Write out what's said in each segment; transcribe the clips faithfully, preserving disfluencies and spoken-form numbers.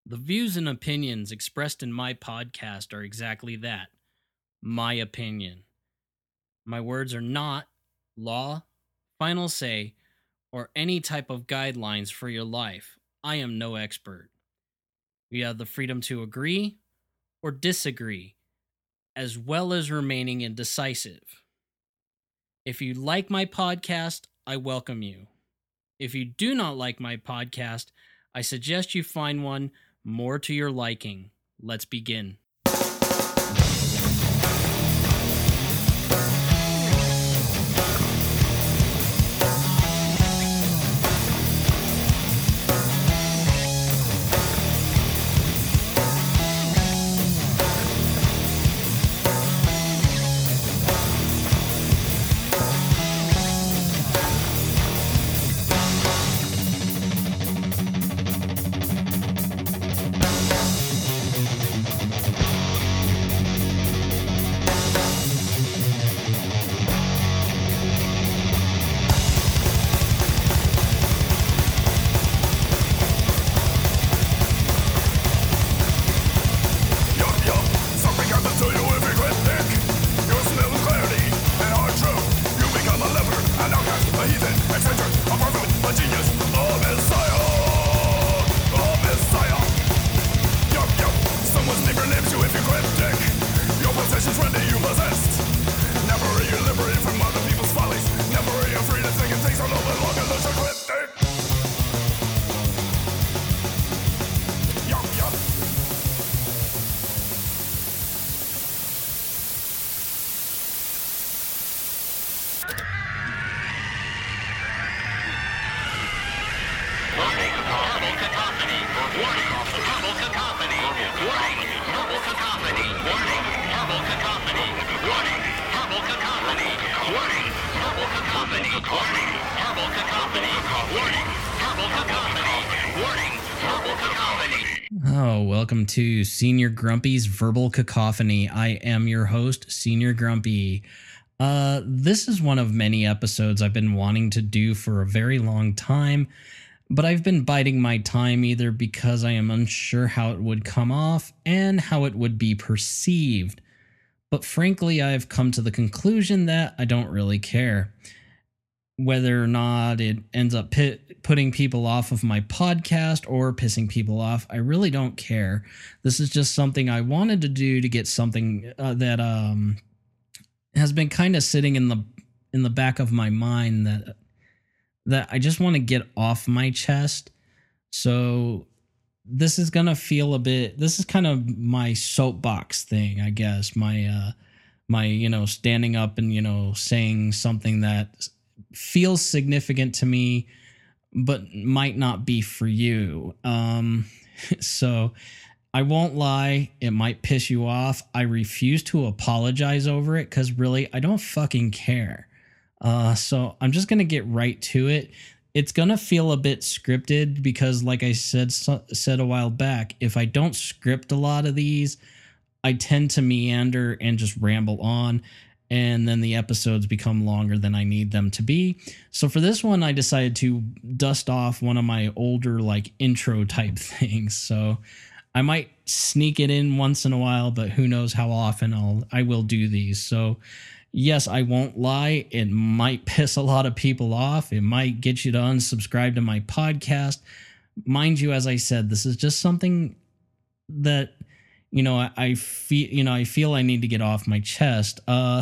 The views and opinions expressed in my podcast are exactly that, my opinion. My words are not law, final say, or any type of guidelines for your life. I am no expert. You have the freedom to agree or disagree, as well as remaining indecisive. If you like my podcast, I welcome you. If you do not like my podcast, I suggest you find one more to your liking. Let's begin. Oh, welcome to Senior Grumpy's Verbal Cacophony. I am your host, Senior Grumpy. Uh, this is one of many episodes I've been wanting to do for a very long time, but I've been biding my time either because I am unsure how it would come off and how it would be perceived. But frankly, I've come to the conclusion that I don't really care. Whether or not it ends up pit, putting people off of my podcast or pissing people off, I really don't care. This is just something I wanted to do to get something uh, that um, has been kind of sitting in the in the back of my mind that that I just want to get off my chest. So this is gonna feel a bit. This is kind of my soapbox thing, I guess. My uh, my you know standing up and you know saying something that feels significant to me, but might not be for you. Um, so I won't lie, it might piss you off. I refuse to apologize over it because really, I don't fucking care. Uh, so I'm just going to get right to it. It's going to feel a bit scripted because like I said, so, said a while back, if I don't script a lot of these, I tend to meander and just ramble on. And then the episodes become longer than I need them to be. So for this one, I decided to dust off one of my older like intro type things. So I might sneak it in once in a while, but who knows how often I'll I will do these. So yes, I won't lie. It might piss a lot of people off. It might get you to unsubscribe to my podcast. Mind you, as I said, this is just something that You know, I, I feel. You know, I feel I need to get off my chest. Uh,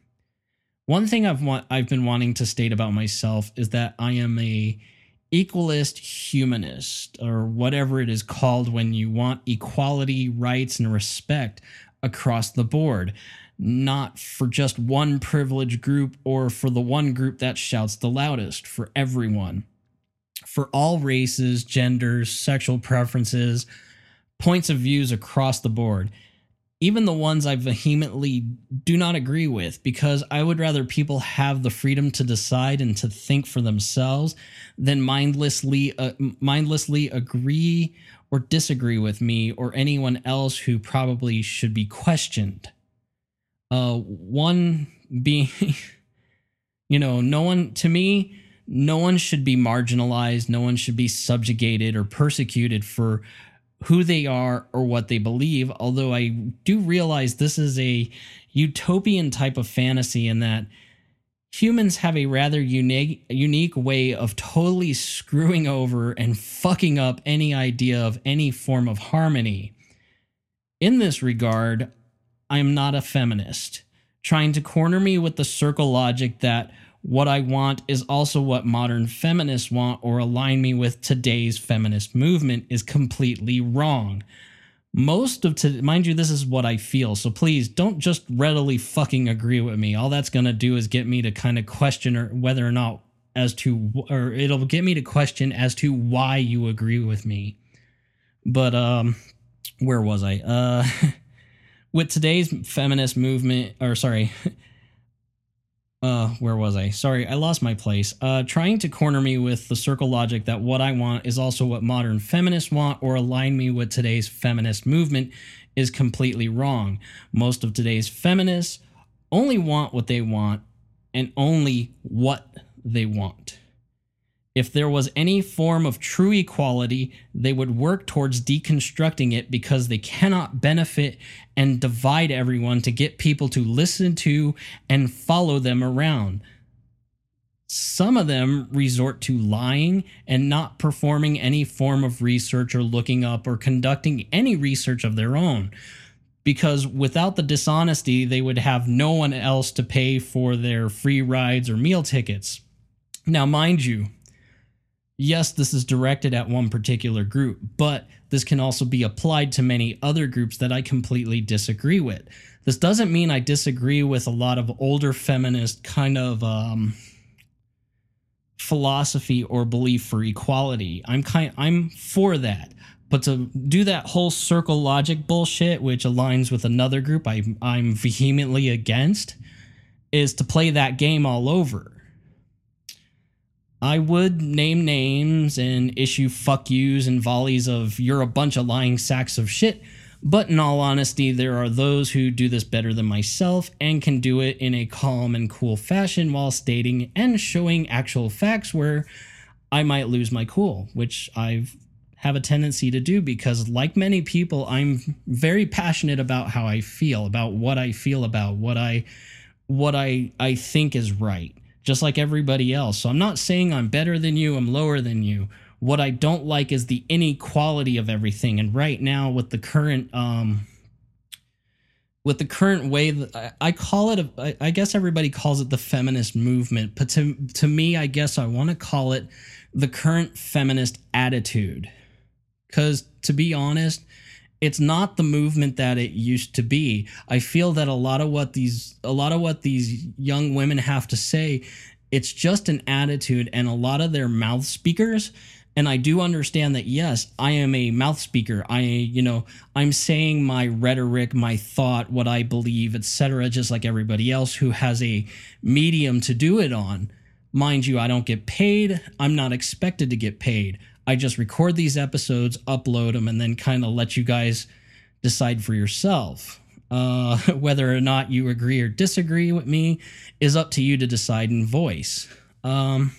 one thing I've want I've been wanting to state about myself is that I am a equalist humanist, or whatever it is called when you want equality, rights, and respect across the board, not for just one privileged group or for the one group that shouts the loudest. For everyone, for all races, genders, sexual preferences, points of views across the board, even the ones I vehemently do not agree with, because I would rather people have the freedom to decide and to think for themselves than mindlessly uh, mindlessly agree or disagree with me or anyone else who probably should be questioned. Uh, one being, you know, no one, to me, no one should be marginalized. No one should be subjugated or persecuted for who they are or what they believe, although I do realize this is a utopian type of fantasy in that humans have a rather unique unique way of totally screwing over and fucking up any idea of any form of harmony. In this regard, I'm not a feminist. Trying to corner me with the circle logic that what I want is also what modern feminists want or align me with today's feminist movement is completely wrong. Most of to mind you, this is what I feel, so please don't just readily fucking agree with me. All that's gonna do is get me to kind of question or whether or not as to, or it'll get me to question as to why you agree with me. But um, where was I? Uh, with today's feminist movement, or sorry. Uh, where was I? Sorry, I lost my place. Uh, trying to corner me with the circle logic that what I want is also what modern feminists want or align me with today's feminist movement is completely wrong. Most of today's feminists only want what they want and only what they want. If there was any form of true equality, they would work towards deconstructing it because they cannot benefit and divide everyone to get people to listen to and follow them around. Some of them resort to lying and not performing any form of research or looking up or conducting any research of their own. Because without the dishonesty, they would have no one else to pay for their free rides or meal tickets. Now, mind you, yes, this is directed at one particular group, but this can also be applied to many other groups that I completely disagree with. This doesn't mean I disagree with a lot of older feminist kind of um, philosophy or belief for equality. I'm kind, I'm for that. But to do that whole circle logic bullshit, which aligns with another group I, I'm vehemently against, is to play that game all over. I would name names and issue fuck yous and volleys of you're a bunch of lying sacks of shit, but in all honesty, there are those who do this better than myself and can do it in a calm and cool fashion while stating and showing actual facts where I might lose my cool, which I have a tendency to do because, like many people, I'm very passionate about how I feel, about what I feel about, what I what I, I think is right. Just like everybody else. So I'm not saying I'm better than you, I'm lower than you. What I don't like is the inequality of everything. And right now with the current um with the current way that I, I call it a, I guess everybody calls it the feminist movement, but to to me I guess I want to call it the current feminist attitude. Cuz to be honest, it's not the movement that it used to be. I feel that a lot of what these a lot of what these young women have to say, it's just an attitude and a lot of their mouth speakers. And I do understand that, yes, I am a mouth speaker. I, you know, I'm saying my rhetoric, my thought, what I believe, et cetera, just like everybody else who has a medium to do it on. Mind you, I don't get paid. I'm not expected to get paid. I just record these episodes, upload them, and then kind of let you guys decide for yourself. Uh, whether or not you agree or disagree with me is up to you to decide and voice. Um,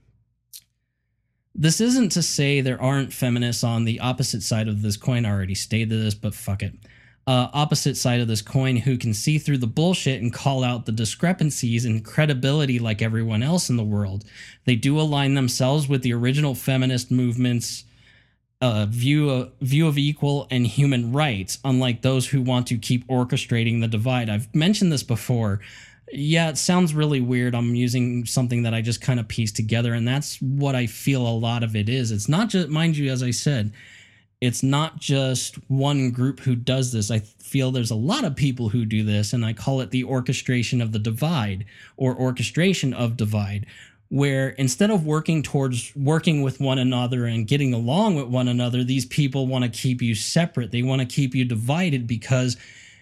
this isn't to say there aren't feminists on the opposite side of this coin. I already stated this, but fuck it. Uh, opposite side of this coin who can see through the bullshit and call out the discrepancies in credibility like everyone else in the world. They do align themselves with the original feminist movement's uh, view, of, view of equal and human rights, unlike those who want to keep orchestrating the divide. I've mentioned this before. Yeah, it sounds really weird. I'm using something that I just kind of pieced together, and that's what I feel a lot of it is. It's not just, mind you, as I said, it's not just one group who does this. I feel there's a lot of people who do this, and I call it the orchestration of the divide or orchestration of divide, where instead of working towards working with one another and getting along with one another, these people want to keep you separate. They want to keep you divided because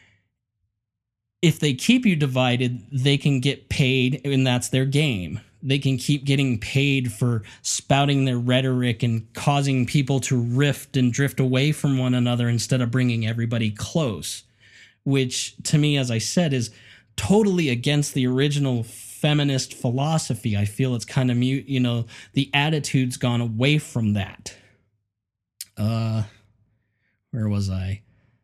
if they keep you divided, they can get paid, and that's their game. They can keep getting paid for spouting their rhetoric and causing people to rift and drift away from one another instead of bringing everybody close, which to me, as I said, is totally against the original feminist philosophy. I feel it's kind of mute, you know, the attitude's gone away from that. Uh, where was I?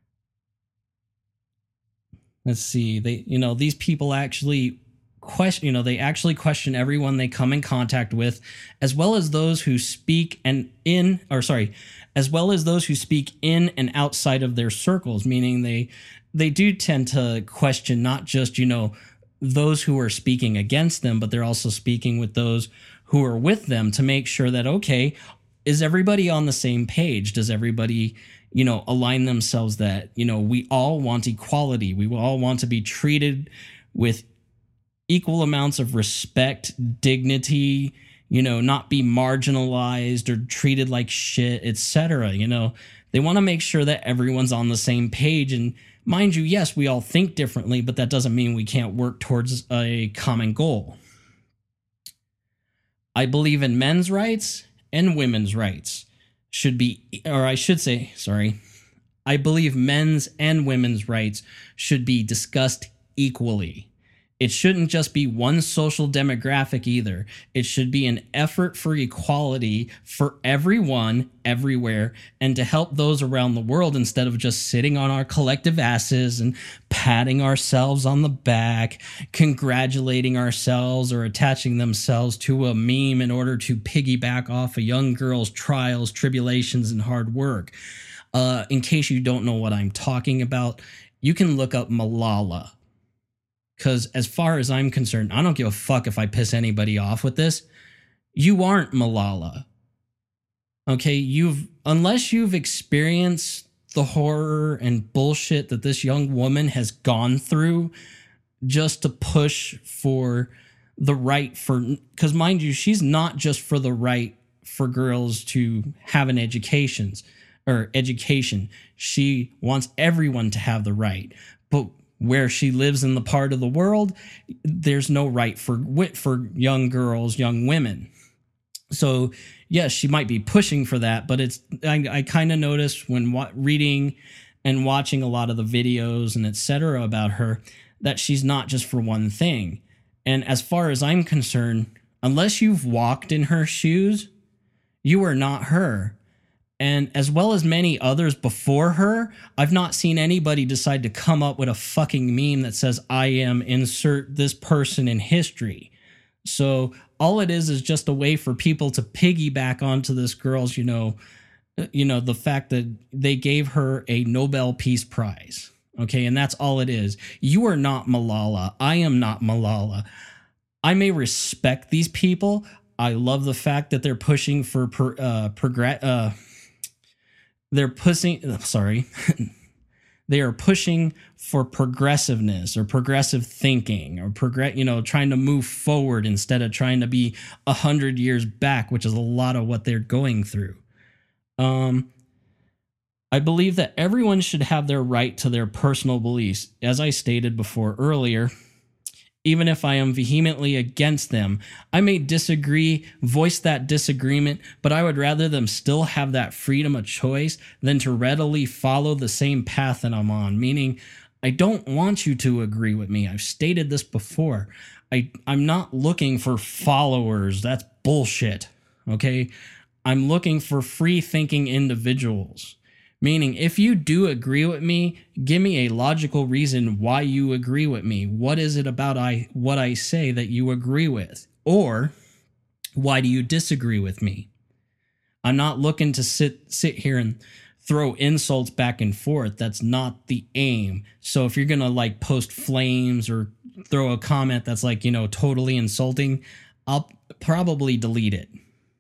Let's see. They, you know, these people actually question, you know, they actually question everyone they come in contact with, as well as those who speak and in, or sorry, as well as those who speak in and outside of their circles, meaning they, they do tend to question not just, you know, those who are speaking against them, but they're also speaking with those who are with them to make sure that, okay, is everybody on the same page? Does everybody, you know, align themselves that, you know, we all want equality. We all want to be treated with equal amounts of respect, dignity, you know, not be marginalized or treated like shit, et cetera. You know, they want to make sure that everyone's on the same page. And mind you, yes, we all think differently, but that doesn't mean we can't work towards a common goal. I believe in men's rights and women's rights should be, or I should say, sorry, I believe men's and women's rights should be discussed equally. It shouldn't just be one social demographic either. It should be an effort for equality for everyone, everywhere, and to help those around the world instead of just sitting on our collective asses and patting ourselves on the back, congratulating ourselves or attaching themselves to a meme in order to piggyback off a young girl's trials, tribulations, and hard work. Uh, in case you don't know what I'm talking about, you can look up Malala. Because as far as I'm concerned, I don't give a fuck if I piss anybody off with this. You aren't Malala. Okay, you've unless you've experienced the horror and bullshit that this young woman has gone through just to push for the right for, because mind you, she's not just for the right for girls to have an education or education. She wants everyone to have the right. But where she lives in the part of the world, there's no right for for young girls, young women. So yes, she might be pushing for that, but it's I, I kind of noticed when wa- reading and watching a lot of the videos and et cetera about her that she's not just for one thing. And as far as I'm concerned, unless you've walked in her shoes, you are not her. And as well as many others before her, I've not seen anybody decide to come up with a fucking meme that says, I am insert this person in history. So all it is is just a way for people to piggyback onto this girl's, you know, you know, the fact that they gave her a Nobel Peace Prize. Okay, and that's all it is. You are not Malala. I am not Malala. I may respect these people. I love the fact that they're pushing for per, uh, progress. Uh, they're pushing. Sorry, they are pushing for progressiveness or progressive thinking or progress. You know, trying to move forward instead of trying to be a hundred years back, which is a lot of what they're going through. Um, I believe that everyone should have their right to their personal beliefs, as I stated before earlier. Even if I am vehemently against them, I may disagree, voice that disagreement, but I would rather them still have that freedom of choice than to readily follow the same path that I'm on. Meaning, I don't want you to agree with me. I've stated this before. I, I'm not looking for followers. That's bullshit. Okay? I'm looking for free-thinking individuals. Meaning, if you do agree with me, give me a logical reason why you agree with me. What is it about I what I say that you agree with? Or why do you disagree with me? I'm not looking to sit sit here and throw insults back and forth. That's not the aim. So if you're going to like post flames or throw a comment that's like, you know, totally insulting, I'll probably delete it.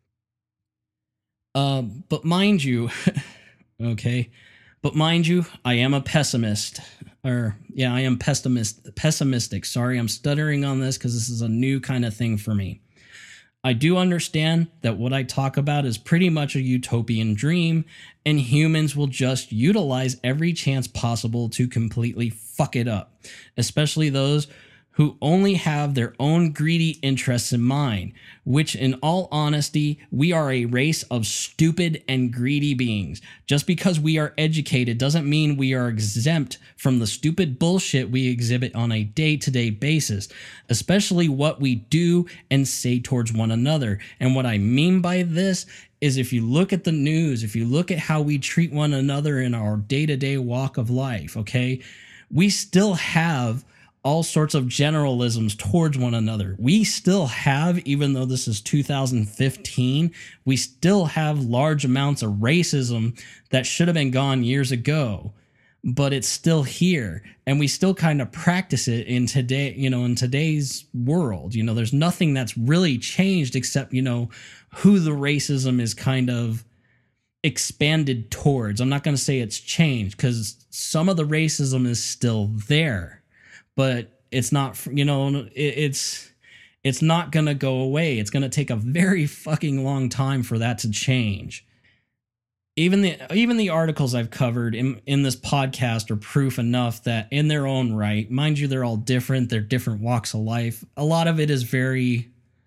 Um, but mind you, okay. But mind you, I am a pessimist. Or, yeah, I am pessimist, pessimistic. Sorry, I'm stuttering on this because this is a new kind of thing for me. I do understand that what I talk about is pretty much a utopian dream, and humans will just utilize every chance possible to completely fuck it up, especially those who only have their own greedy interests in mind, which in all honesty, we are a race of stupid and greedy beings. Just because we are educated doesn't mean we are exempt from the stupid bullshit we exhibit on a day-to-day basis, especially what we do and say towards one another. And what I mean by this is if you look at the news, if you look at how we treat one another in our day-to-day walk of life, okay, we still have all sorts of generalisms towards one another. We still have, even though this is two thousand fifteen, we still have large amounts of racism that should have been gone years ago, but it's still here. And we still kind of practice it in today, you know, in today's world. You know, there's nothing that's really changed except, you know, who the racism is kind of expanded towards. I'm not going to say it's changed because some of the racism is still there. But it's not, you know, it's it's not going to go away. It's going to take a very fucking long time for that to change. Even the even the articles I've covered in, in this podcast are proof enough that in their own right, mind you, they're all different. They're different walks of life. A lot of it is very,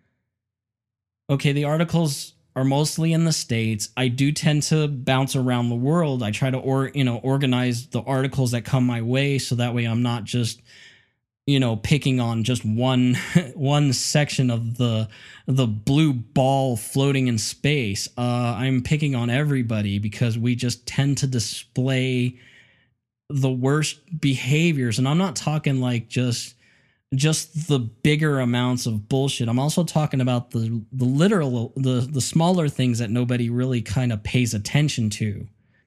okay, the articles are mostly in the States. I do tend to bounce around the world. I try to, or you know, organize the articles that come my way so that way I'm not just, you know, picking on just one one section of the the blue ball floating in space. Uh, I'm picking on everybody because we just tend to display the worst behaviors, and I'm not talking like just just the bigger amounts of bullshit. I'm also talking about the the literal the the smaller things that nobody really kind of pays attention to.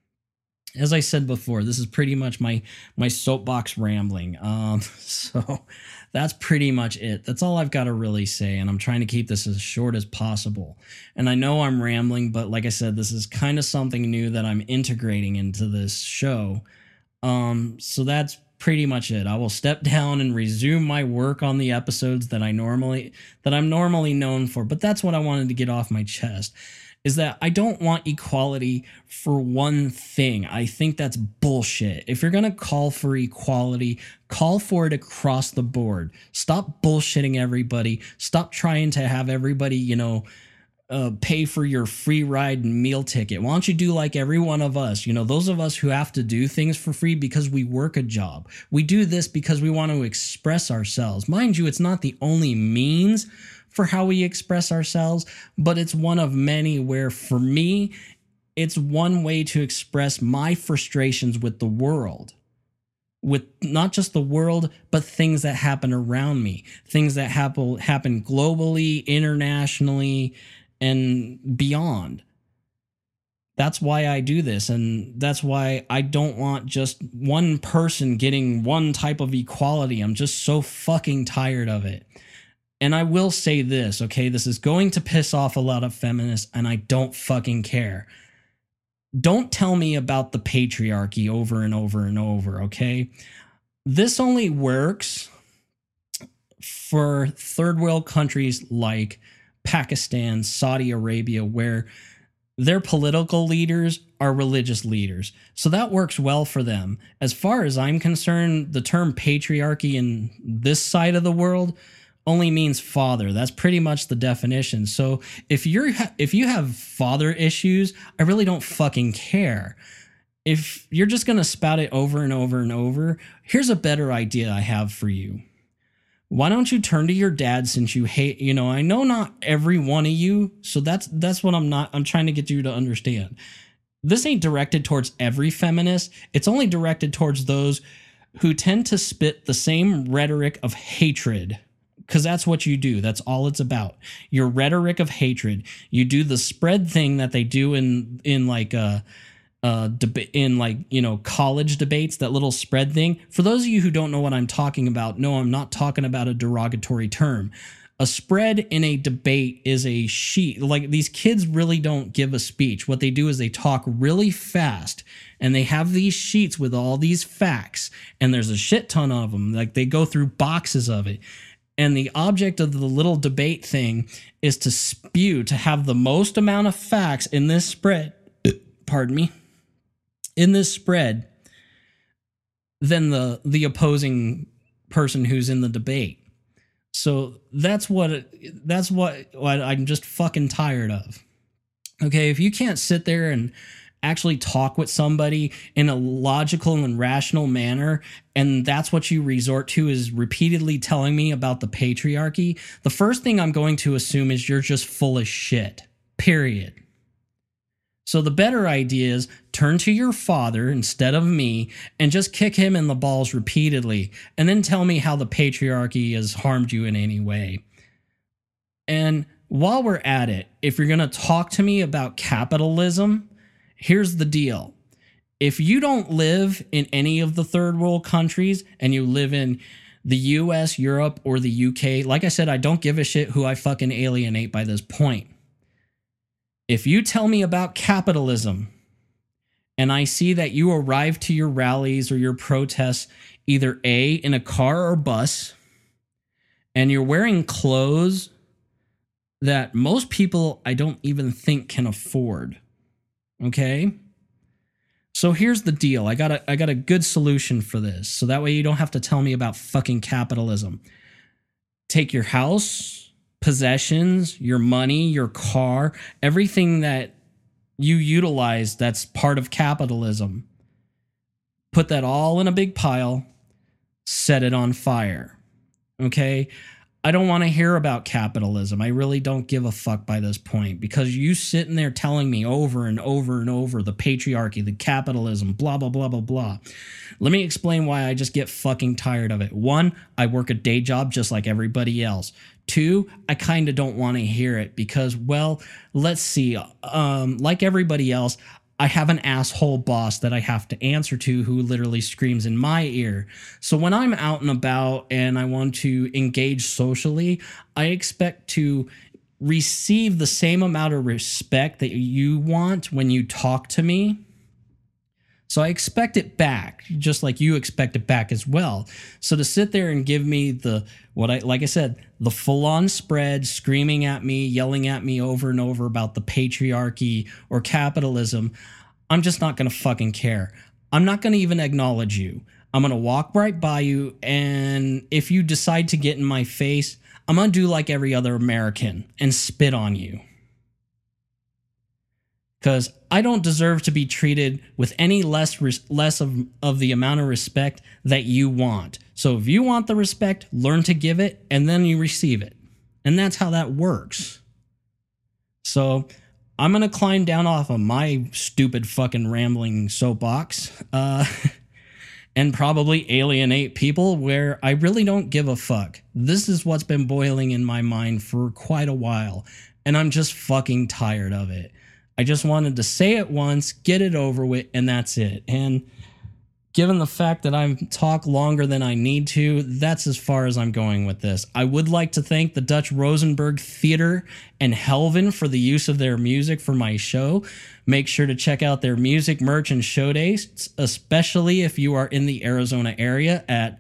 As I said before, this is pretty much my my soapbox rambling. Um, so that's pretty much it. That's all I've got to really say, and I'm trying to keep this as short as possible. And I know I'm rambling, but like I said, this is kind of something new that I'm integrating into this show. Um, so that's pretty much it. I will step down and resume my work on the episodes that I normally that I'm normally known for. But that's what I wanted to get off my chest. Is that I don't want equality for one thing. I think that's bullshit. If you're going to call for equality, call for it across the board. Stop bullshitting everybody. Stop trying to have everybody, you know, uh, pay for your free ride and meal ticket. Why don't you do like every one of us? You know, those of us who have to do things for free because we work a job. We do this because we want to express ourselves. Mind you, it's not the only means for how we express ourselves, but it's one of many where for me, it's one way to express my frustrations with the world, with not just the world, but things that happen around me, things that happen, happen globally, internationally, and beyond. That's why I do this, and that's why I don't want just one person getting one type of equality. I'm just so fucking tired of it. And I will say this, okay? This is going to piss off a lot of feminists, and I don't fucking care. Don't tell me about the patriarchy over and over and over, okay? This only works for third world countries like Pakistan, Saudi Arabia, where their political leaders are religious leaders. So that works well for them. As far as I'm concerned, the term patriarchy in this side of the world only means father. That's pretty much the definition. So if you're if you have father issues, I really don't fucking care. If you're just going to spout it over and over and over, here's a better idea I have for you. Why don't you turn to your dad, since you hate, you know, I know not every one of you, so that's that's what I'm not I'm trying to get you to understand. This ain't directed towards every feminist. It's only directed towards those who tend to spit the same rhetoric of hatred. Because that's what you do. That's all it's about. Your rhetoric of hatred. You do the spread thing that they do in in like uh uh deba- in like, you know, college debates, that little spread thing. For those of you who don't know what I'm talking about, no, I'm not talking about a derogatory term. A spread in a debate is a sheet. Like, these kids really don't give a speech. What they do is they talk really fast, and they have these sheets with all these facts, and there's a shit ton of them. Like, they go through boxes of it. And the object of the little debate thing is to spew, to have the most amount of facts in this spread, pardon me, in this spread than the, the opposing person who's in the debate. So that's what that's what, what I'm just fucking tired of. Okay, if you can't sit there and actually talk with somebody in a logical and rational manner, and that's what you resort to is repeatedly telling me about the patriarchy, the first thing I'm going to assume is you're just full of shit. Period. So the better idea is turn to your father instead of me and just kick him in the balls repeatedly, and then tell me how the patriarchy has harmed you in any way. And while we're at it, if you're going to talk to me about capitalism, here's the deal. If you don't live in any of the third world countries and you live in the U S, Europe, or the U K, like I said, I don't give a shit who I fucking alienate by this point. If you tell me about capitalism and I see that you arrive to your rallies or your protests either A, in a car or bus, and you're wearing clothes that most people I don't even think can afford, okay? So here's the deal. I got a, I got a good solution for this, so that way you don't have to tell me about fucking capitalism. Take your house, possessions, your money, your car, everything that you utilize that's part of capitalism. Put that all in a big pile, set it on fire. Okay? I don't want to hear about capitalism. I really don't give a fuck by this point, because you sitting there telling me over and over and over the patriarchy, the capitalism, blah, blah, blah, blah, blah. Let me explain why I just get fucking tired of it. One, I work a day job just like everybody else. Two, I kind of don't want to hear it because, well, let's see. Um, like everybody else, I have an asshole boss that I have to answer to who literally screams in my ear. So when I'm out and about and I want to engage socially, I expect to receive the same amount of respect that you want when you talk to me. So I expect it back, just like you expect it back as well. So to sit there and give me the, what I, like I said, the full-on spread, screaming at me, yelling at me over and over about the patriarchy or capitalism, I'm just not going to fucking care. I'm not going to even acknowledge you. I'm going to walk right by you, and if you decide to get in my face, I'm going to do like every other American and spit on you. Because I don't deserve to be treated with any less res- less of, of the amount of respect that you want. So if you want the respect, learn to give it, and then you receive it. And that's how that works. So I'm going to climb down off of my stupid fucking rambling soapbox uh, and probably alienate people where I really don't give a fuck. This is what's been boiling in my mind for quite a while, and I'm just fucking tired of it. I just wanted to say it once, get it over with, and that's it. And given the fact that I talk longer than I need to, that's as far as I'm going with this. I would like to thank the Dutch Rosenberg Theater and Helvin for the use of their music for my show. Make sure to check out their music, merch, and show dates, especially if you are in the Arizona area at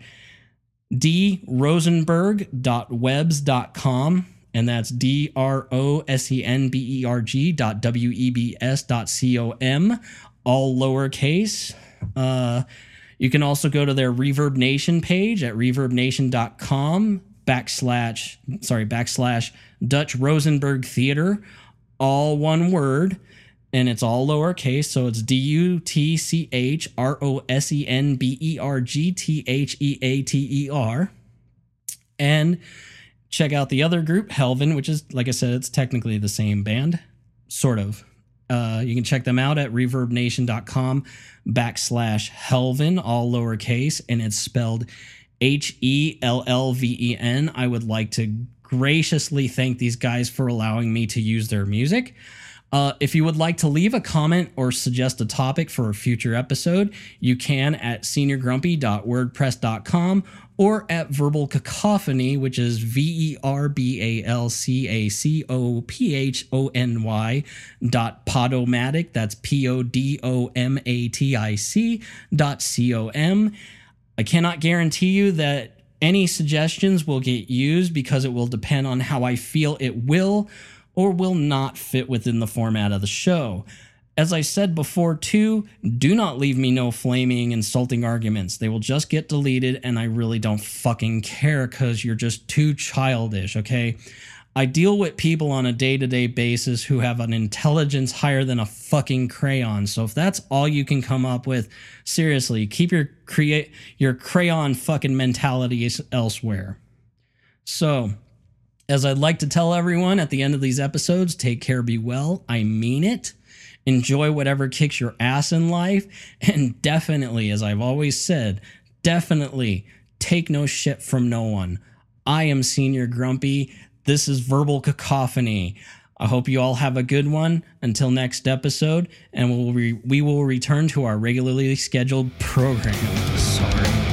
d rosenberg dot webs dot com. And that's D R O S E N B E R G dot W E B S dot C O M, all lowercase. Uh, you can also go to their Reverb Nation page at reverb nation dot com backslash, sorry, backslash Dutch Rosenberg Theater, all one word, and it's all lowercase, so it's D U T C H R O S E N B E R G T H E A T E R. And check out the other group, Helvin, which is, like I said, it's technically the same band, sort of. Uh, you can check them out at reverb nation dot com backslash Helvin, all lowercase, and it's spelled H E L L V E N. I would like to graciously thank these guys for allowing me to use their music. Uh, if you would like to leave a comment or suggest a topic for a future episode, you can at senior grumpy dot wordpress dot com or at Verbal Cacophony, which is V E R B A L C A C O P H O N Y dot Podomatic, that's P O D O M A T I C dot C O M. I cannot guarantee you that any suggestions will get used because it will depend on how I feel it will or will not fit within the format of the show. As I said before, too, do not leave me no flaming, insulting arguments. They will just get deleted, and I really don't fucking care because you're just too childish, okay? I deal with people on a day-to-day basis who have an intelligence higher than a fucking crayon. So if that's all you can come up with, seriously, keep your create your crayon fucking mentality elsewhere. So, as I'd like to tell everyone at the end of these episodes, take care, be well. I mean it. Enjoy whatever kicks your ass in life. And definitely, as I've always said, definitely take no shit from no one. I am Senior Grumpy. This is Verbal Cacophony. I hope you all have a good one. Until next episode, and we'll re- we will return to our regularly scheduled program. Sorry.